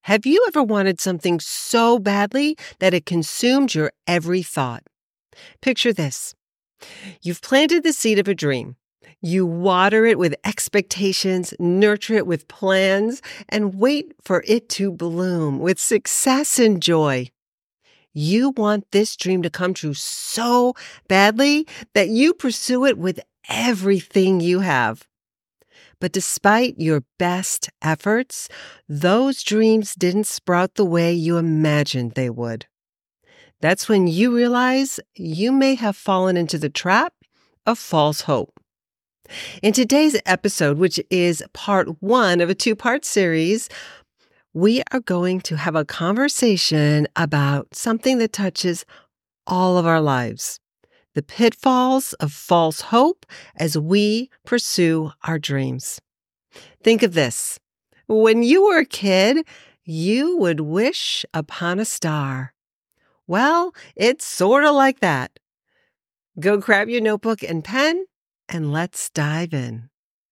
Have you ever wanted something so badly that it consumed your every thought? Picture this. You've planted the seed of a dream. You water it with expectations, nurture it with plans, and wait for it to bloom with success and joy. You want this dream to come true so badly that you pursue it with everything you have. But despite your best efforts, those dreams didn't sprout the way you imagined they would. That's when you realize you may have fallen into the trap of false hope. In today's episode, which is part 1 of a 2-part series, we are going to have a conversation about something that touches all of our lives. The pitfalls of false hope as we pursue our dreams. Think of this. When you were a kid, you would wish upon a star. Well, it's sort of like that. Go grab your notebook and pen, and let's dive in.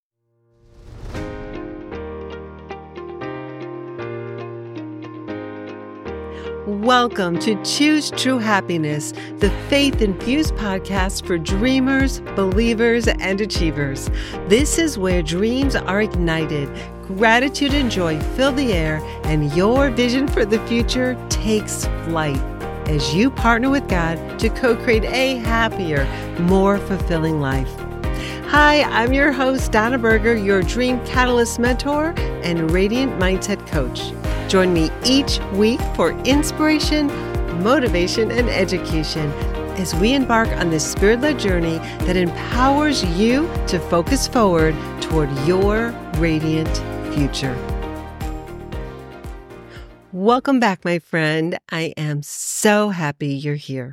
Welcome to Choose True Happiness, the faith-infused podcast for dreamers, believers, and achievers. This is where dreams are ignited, gratitude and joy fill the air, and your vision for the future takes flight as you partner with God to co-create a happier, more fulfilling life. Hi, I'm your host, Donna Berger, your Dream Catalyst mentor and Radiant Mindset coach. Join me each week for inspiration, motivation, and education as we embark on this spirit-led journey that empowers you to focus forward toward your radiant future. Welcome back, my friend. I am so happy you're here.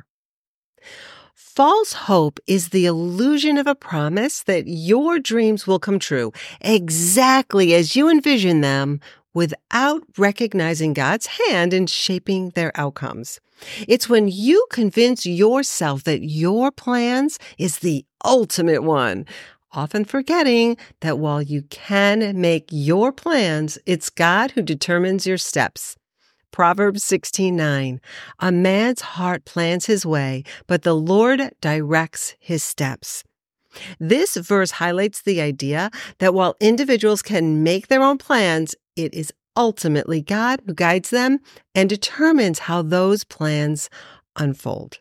False hope is the illusion of a promise that your dreams will come true exactly as you envision them, without recognizing God's hand in shaping their outcomes. It's when you convince yourself that your plans is the ultimate one, often forgetting that while you can make your plans, it's God who determines your steps. Proverbs 16:9, a man's heart plans his way, but the Lord directs his steps. This verse highlights the idea that while individuals can make their own plans, it is ultimately God who guides them and determines how those plans unfold.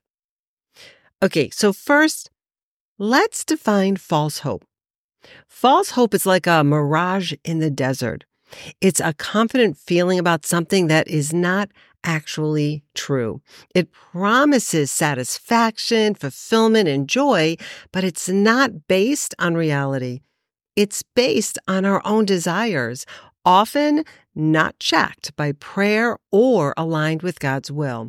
Okay, so first, let's define false hope. False hope is like a mirage in the desert. It's a confident feeling about something that is not actually true. It promises satisfaction, fulfillment, and joy, but it's not based on reality. It's based on our own desires, often not checked by prayer or aligned with God's will.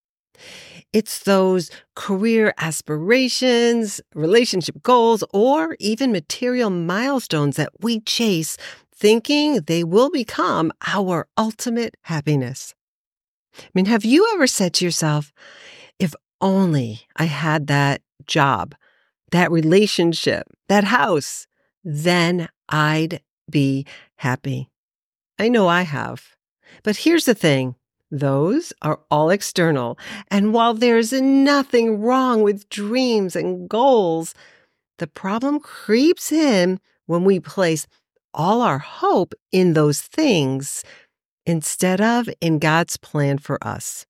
It's those career aspirations, relationship goals, or even material milestones that we chase, thinking they will become our ultimate happiness. I mean, have you ever said to yourself, if only I had that job, that relationship, that house, then I'd be happy? I know I have. But here's the thing. Those are all external. And while there's nothing wrong with dreams and goals, the problem creeps in when we place all our hope in those things instead of in God's plan for us.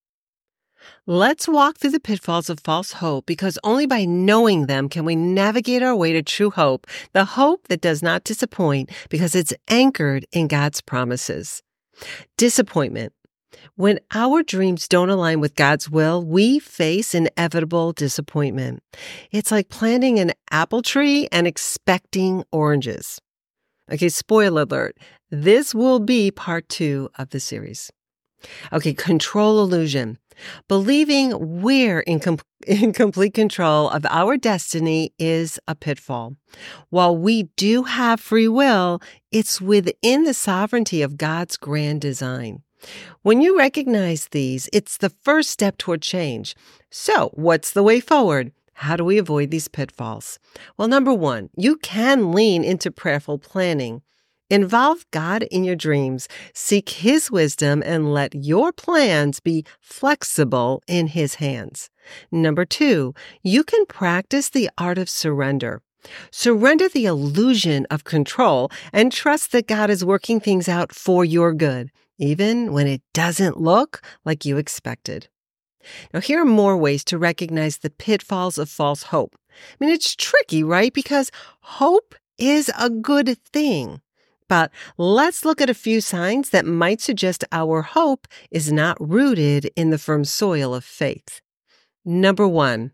Let's walk through the pitfalls of false hope, because only by knowing them can we navigate our way to true hope, the hope that does not disappoint because it's anchored in God's promises. Disappointment. When our dreams don't align with God's will, we face inevitable disappointment. It's like planting an apple tree and expecting oranges. Okay, spoiler alert. This will be part 2 of the series. Okay, control illusion. Believing we're in complete control of our destiny is a pitfall. While we do have free will, it's within the sovereignty of God's grand design. When you recognize these, it's the first step toward change. So, what's the way forward? How do we avoid these pitfalls? Well, number 1, you can lean into prayerful planning. Involve God in your dreams. Seek His wisdom and let your plans be flexible in His hands. Number 2, you can practice the art of surrender. Surrender the illusion of control and trust that God is working things out for your good, even when it doesn't look like you expected. Now, here are more ways to recognize the pitfalls of false hope. I mean, it's tricky, right? Because hope is a good thing. But let's look at a few signs that might suggest our hope is not rooted in the firm soil of faith. Number 1,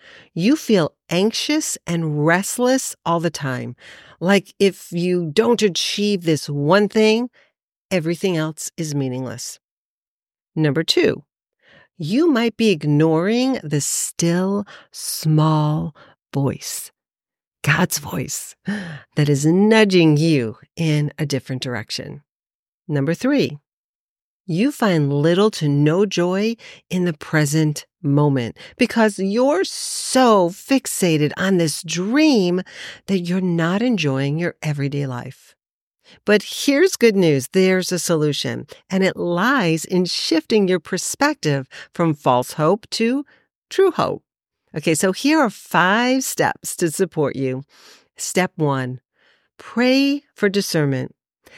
you feel anxious and restless all the time. Like if you don't achieve this one thing, everything else is meaningless. Number 2, you might be ignoring the still, small voice. God's voice that is nudging you in a different direction. Number 3, you find little to no joy in the present moment because you're so fixated on this dream that you're not enjoying your everyday life. But here's good news. There's a solution, and it lies in shifting your perspective from false hope to true hope. Okay, so here are 5 steps to support you. Step 1, pray for discernment.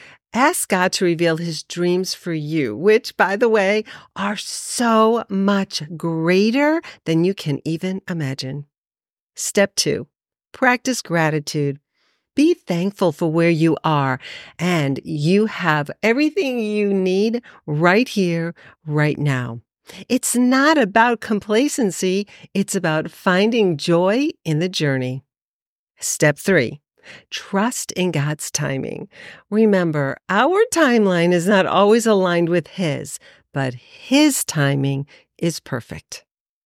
Ask God to reveal His dreams for you, which, by the way, are so much greater than you can even imagine. Step 2, practice gratitude. Be thankful for where you are, and you have everything you need right here, right now. It's not about complacency. It's about finding joy in the journey. Step 3, trust in God's timing. Remember, our timeline is not always aligned with His, but His timing is perfect.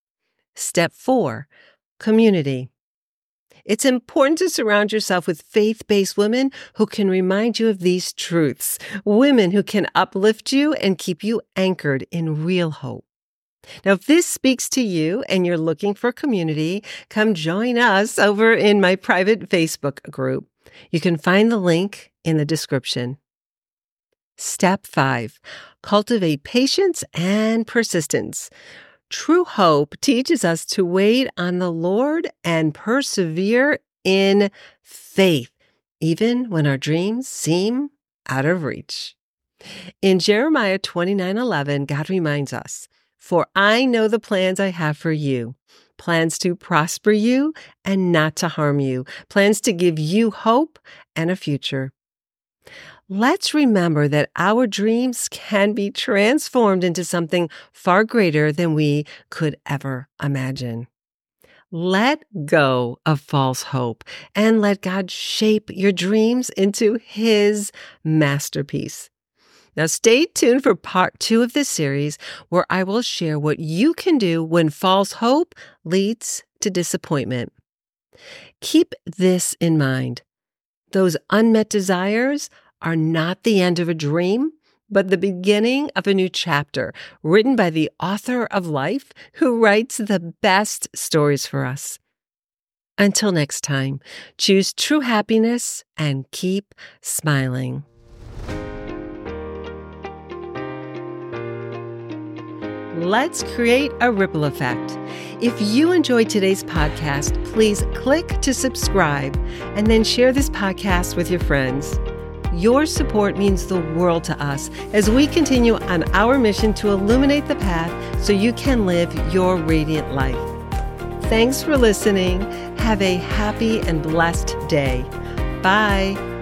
Step 4, community. It's important to surround yourself with faith-based women who can remind you of these truths, women who can uplift you and keep you anchored in real hope. Now, if this speaks to you and you're looking for community, come join us over in my private Facebook group. You can find the link in the description. Step 5, cultivate patience and persistence. True hope teaches us to wait on the Lord and persevere in faith, even when our dreams seem out of reach. In Jeremiah 29:11, God reminds us, "For I know the plans I have for you, plans to prosper you and not to harm you, plans to give you hope and a future." Let's remember that our dreams can be transformed into something far greater than we could ever imagine. Let go of false hope and let God shape your dreams into His masterpiece. Now, stay tuned for part 2 of this series, where I will share what you can do when false hope leads to disappointment. Keep this in mind. Those unmet desires are not the end of a dream, but the beginning of a new chapter written by the author of life who writes the best stories for us. Until next time, choose true happiness and keep smiling. Let's create a ripple effect. If you enjoyed today's podcast, please click to subscribe and then share this podcast with your friends. Your support means the world to us as we continue on our mission to illuminate the path so you can live your radiant life. Thanks for listening. Have a happy and blessed day. Bye.